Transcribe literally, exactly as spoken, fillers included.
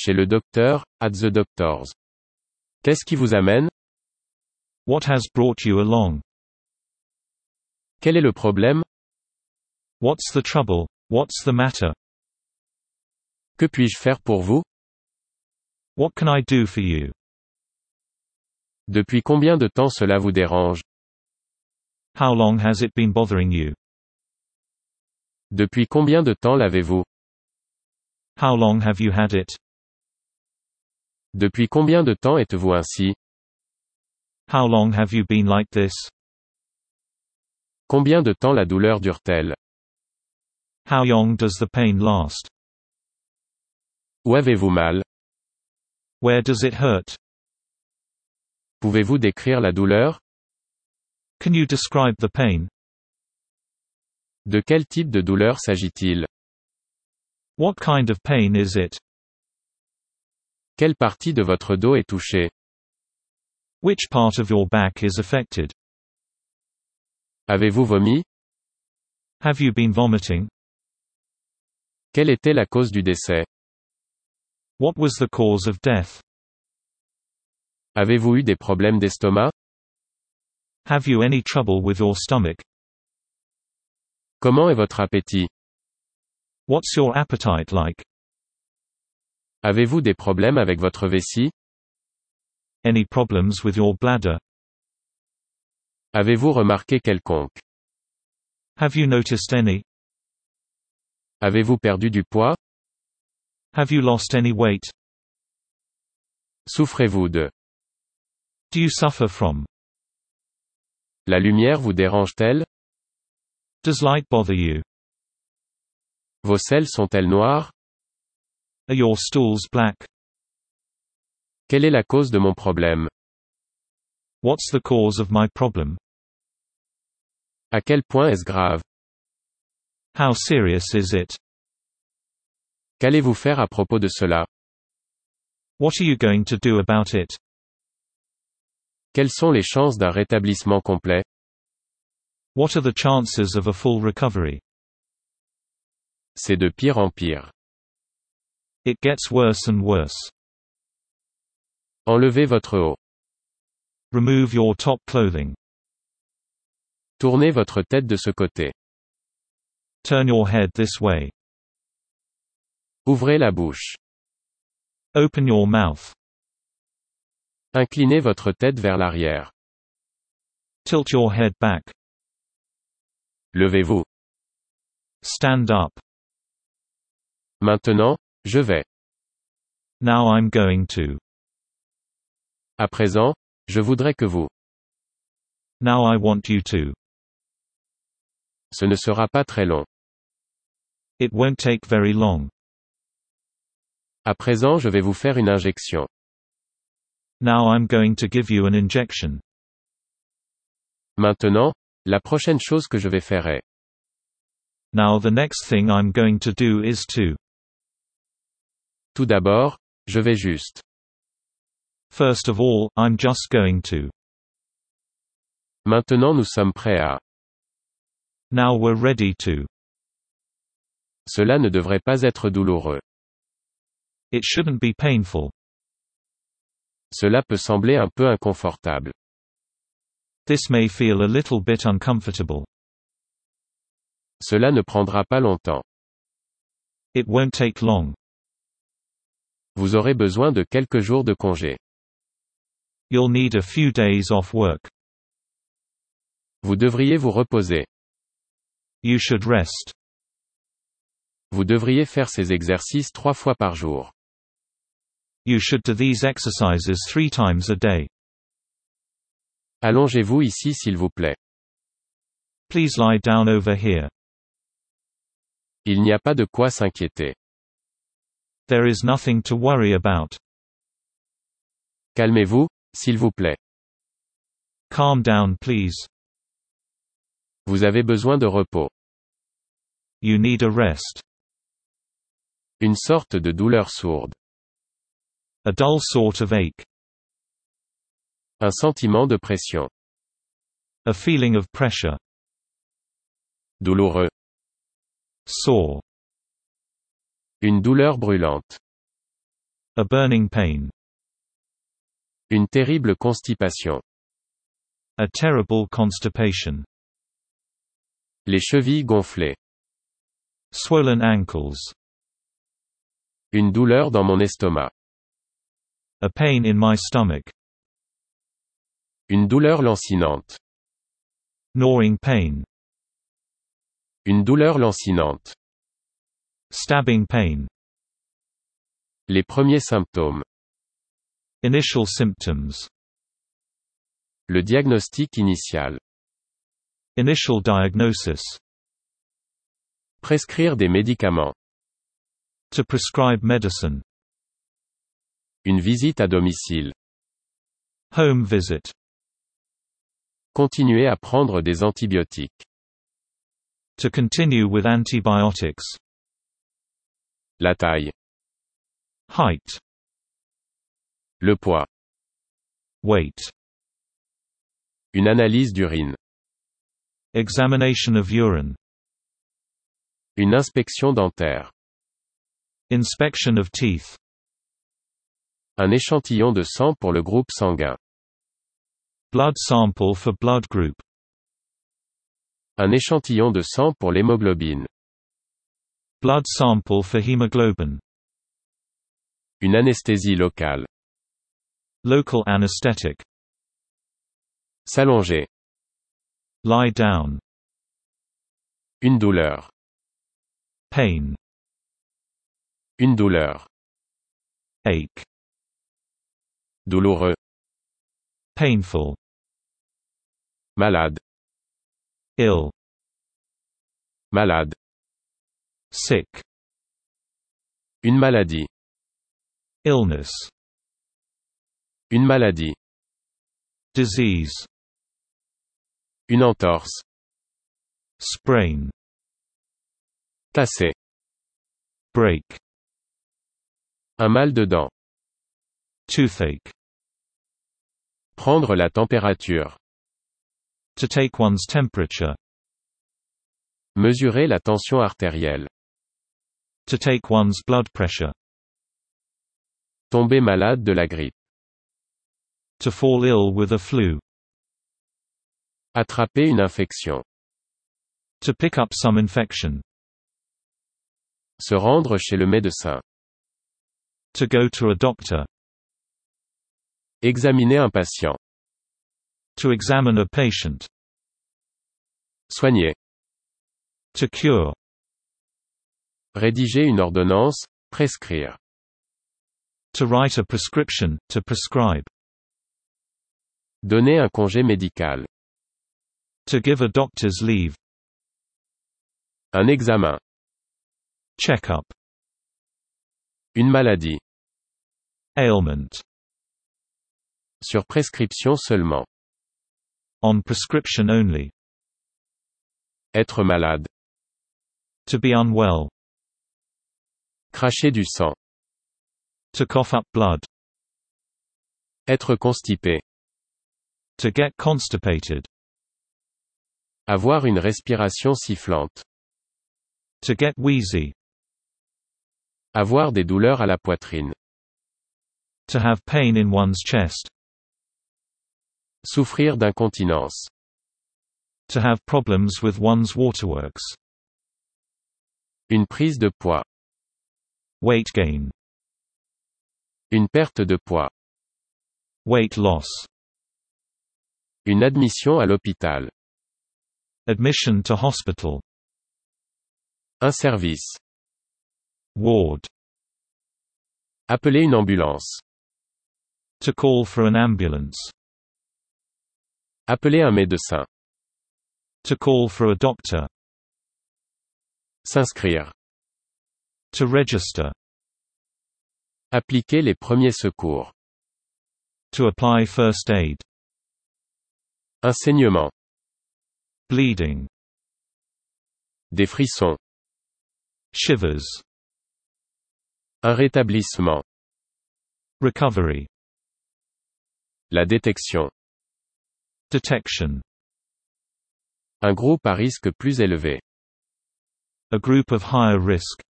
chez le docteur, at the doctor's. Qu'est-ce qui vous amène? What has brought you along? Quel est le problème? What's the trouble? What's the matter? Que puis-je faire pour vous? What can I do for you? Depuis combien de temps cela vous dérange? How long has it been bothering you? Depuis combien de temps l'avez-vous? How long have you had it? Depuis combien de temps êtes-vous ainsi? How long have you been like this? Combien de temps la douleur dure-t-elle? How long does the pain last? Où avez-vous mal? Where does it hurt? Pouvez-vous décrire la douleur? Can you describe the pain? De quel type de douleur s'agit-il? What kind of pain is it? Quelle partie de votre dos est touchée? Which part of your back is affected? Avez-vous vomi? Have you been vomiting? Quelle était la cause du décès? What was the cause of death? Avez-vous eu des problèmes d'estomac? Have you any trouble with your stomach? Comment est votre appétit? What's your appetite like? Avez-vous des problèmes avec votre vessie? Any problems with your bladder? Avez-vous remarqué quelconque? Have you noticed any? Avez-vous perdu du poids? Have you lost any weight? Souffrez-vous de? Do you suffer from? La lumière vous dérange-t-elle? Does light bother you? Vos selles sont-elles noires? Are your stools black? Quelle est la cause de mon problème? What's the cause of my problem? À quel point est-ce grave? How serious is it? Qu'allez-vous faire à propos de cela? What are you going to do about it? Quelles sont les chances d'un rétablissement complet? What are the chances of a full recovery? C'est de pire en pire. It gets worse and worse. Enlevez votre haut. Remove your top clothing. Tournez votre tête de ce côté. Turn your head this way. Ouvrez la bouche. Open your mouth. Inclinez votre tête vers l'arrière. Tilt your head back. Levez-vous. Stand up. Maintenant, je vais. Now I'm going to. À présent, je voudrais que vous. Now I want you to. Ce ne sera pas très long. It won't take very long. À présent, je vais vous faire une injection. Now I'm going to give you an injection. Maintenant, la prochaine chose que je vais faire est. Now the next thing I'm going to do is to. Tout d'abord, je vais juste. First of all, I'm just going to. Maintenant nous sommes prêts à. Now we're ready to. Cela ne devrait pas être douloureux. It shouldn't be painful. Cela peut sembler un peu inconfortable. This may feel a little bit uncomfortable. Cela ne prendra pas longtemps. It won't take long. Vous aurez besoin de quelques jours de congé. You'll need a few days off work. Vous devriez vous reposer. You should rest. Vous devriez faire ces exercices trois fois par jour. You should do these exercises three times a day. Allongez-vous ici s'il vous plaît. Please lie down over here. Il n'y a pas de quoi s'inquiéter. There is nothing to worry about. Calmez-vous, s'il vous plaît. Calm down please. Vous avez besoin de repos. You need a rest. Une sorte de douleur sourde. A dull sort of ache. Un sentiment de pression. A feeling of pressure. Douloureux. Sore. Une douleur brûlante. A burning pain. Une terrible constipation. A terrible constipation. Les chevilles gonflées. Swollen ankles. Une douleur dans mon estomac. A pain in my stomach. Une douleur lancinante. Gnawing pain. Une douleur lancinante. Stabbing pain. Les premiers symptômes. Initial symptoms. Le diagnostic initial. Initial diagnosis. Prescrire des médicaments. To prescribe medicine. Une visite à domicile. Home visit. Continuer à prendre des antibiotiques. To continue with antibiotics. La taille. Height. Le poids. Weight. Une analyse d'urine. Examination of urine. Une inspection dentaire. Inspection of teeth. Un échantillon de sang pour le groupe sanguin. Blood sample for blood group. Un échantillon de sang pour l'hémoglobine. Blood sample for hemoglobin. Une anesthésie locale. Local anesthetic. S'allonger. Lie down. Une douleur. Pain. Une douleur. Ache. Douloureux. Painful. Malade. Ill. Malade. Sick. Une maladie. Illness. Une maladie. Disease. Une entorse. Sprain. Tasser. Break. Un mal de dents. Toothache. Prendre la température. To take one's temperature. Mesurer la tension artérielle. To take one's blood pressure. Tomber malade de la grippe. To fall ill with a flu. Attraper une infection. To pick up some infection. Se rendre chez le médecin. To go to a doctor. Examiner un patient. To examine a patient. Soigner. To cure. Rédiger une ordonnance, prescrire. To write a prescription, to prescribe. Donner un congé médical. To give a doctor's leave. Un examen. Check-up. Une maladie. Ailment. Sur prescription seulement. On prescription only. Être malade. To be unwell. Cracher du sang. To cough up blood. Être constipé. To get constipated. Avoir une respiration sifflante. To get wheezy. Avoir des douleurs à la poitrine. To have pain in one's chest. Souffrir d'incontinence. To have problems with one's waterworks. Une prise de poids. Weight gain. Une perte de poids. Weight loss. Une admission à l'hôpital. Admission to hospital. Un service. Ward. Appeler une ambulance. To call for an ambulance. Appeler un médecin. To call for a doctor. S'inscrire. To register. Appliquer les premiers secours. To apply first aid. Un saignement. Bleeding. Des frissons. Shivers. Un rétablissement. Recovery. La détection. Detection. Un groupe à risque plus élevé. A group of higher risk.